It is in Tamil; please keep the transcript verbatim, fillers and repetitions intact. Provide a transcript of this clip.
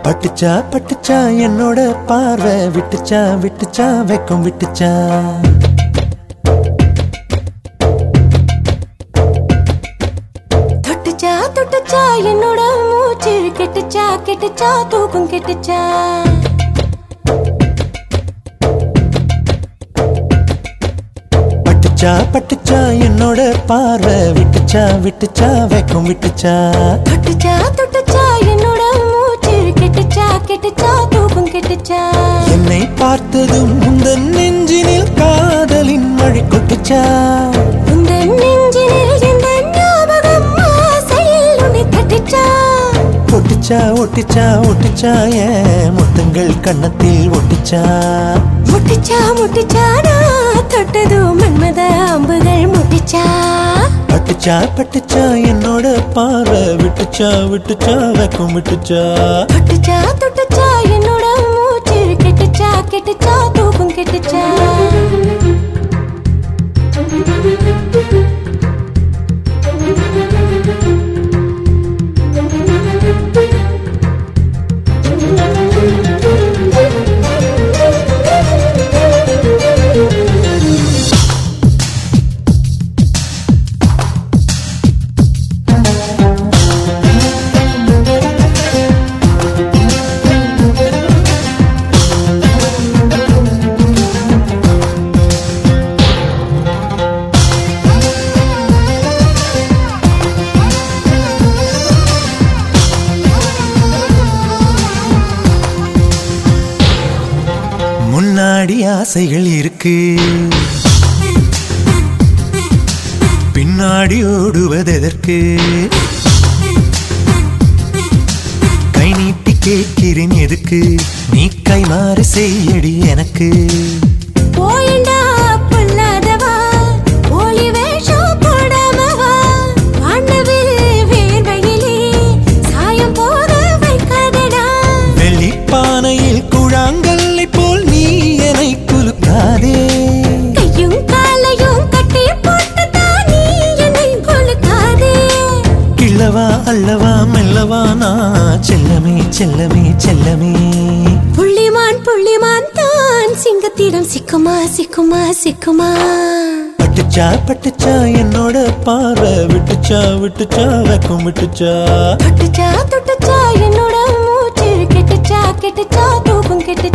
பட்டுச்சா பட்டுச்சா என்னோட பார்வை விட்டுச்சா விட்டுச்சா வெக்கம் விட்டுச்சா தொட்டுச்சா தொட்டுச்சா என்னோட மூச்சு கெட்டுச்சா கெட்டுச்சா தூக்கம் கெட்டுச்சா பட்டுச்சா பட்டுச்சா என்னோட பார்வை விட்டுச்சா விட்டுச்சா வெக்கம் விட்டுச்சா தொட்டுச்சா தொட்டுச்சா என்னோட மூச்சு கெட்டுச்சா கெட்டுச்சா தூக்கம் கெட்டுச்சா என்னை பார்த்ததும் உந்தன் நெஞ்சினில் காதலின் மழை கொட்டுச்சா உந்தன் நெஞ்சினில் எந்த ஞாபகம் ஆசையில் உன்னை தட்டுச்சா ஒட்டுச்சா ஒட்டுச்சா ஒட்டுச்சா ஏன் முத்தங்கள் கன்னத்தில் ஒட்டுச்சா முட்டிச்சா முட்டிச்சா நான் தொட்டதும் மன்மத அம்புகள் முட்டிச்சா பட்டுச்சா பட்டுச்சா என்னோட பார்வை விட்டுச்சா விட்டுச்சா வெக்கம் விட்டுச்சா தொட்டுச்சா தொட்டுச்சா என்னோட மூச்சு கெட்டுச்சா கெட்டுச்சா தூக்கம் கெட்டுச்சா முன்னாடி ஆசைகள் இருக்கு பின்னாடி ஓடுவதற்கு கை நீட்டி கேட்கிறேன் எதுக்கு நீ கைமாறு செய்யடி எனக்கு போயண்டா பொல்லாதவா போலி வேஷம் போடாமவா வானவில் வேர்வையிலே சாயம் போக வைக்காதடா வெள்ளிப்பானையில் குழாங்கல்லை போல் நீ என்னை குலுக்காதே கையும் காலையும் கட்டி போட்டுதான் நீ என்னை கொளுக்காதே கிள்ளவா அல்லவா மெல்லவா நான் செல்லமே செல்லமே செல்லமே புள்ளிமான் புள்ளிமான் தான் சிங்கத்திடம் சிக்குமா சிக்குமா சிக்குமா பட்டுச்சா பட்டுச்சா என்னோட பார்வை விட்டுச்சா விட்டுச்சா வெக்கம் விட்டுச்சா தொட்டுச்சா தொட்டுச்சா